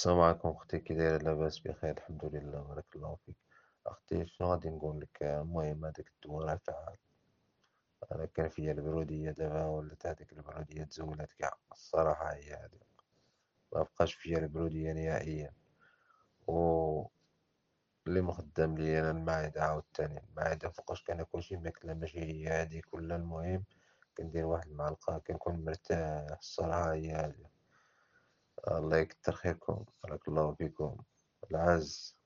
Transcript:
السلام عليكم أختي، كي دايرة؟ لاباس بخير الحمد لله، بارك الله فيك. أختي شنو غادي نقول لك؟ المهم هذاك الدواء تاع، أنا كان فيا البرودية دابا ولات هذيك البرودية تزولات كاع الصراحة، هي هذه ما بقاش فيا البرودية نهائيا. و اللي مخدم لي أنا المعدة، عاوتاني المعدة فوقاش كناكل شي ماكلة ماشي هي هاديك، ولا المهم كندير واحد المعلقة كنكون مرتاح الصراحة، هي هادي. الله يكتر خيركم، بارك الله فيكم. العز.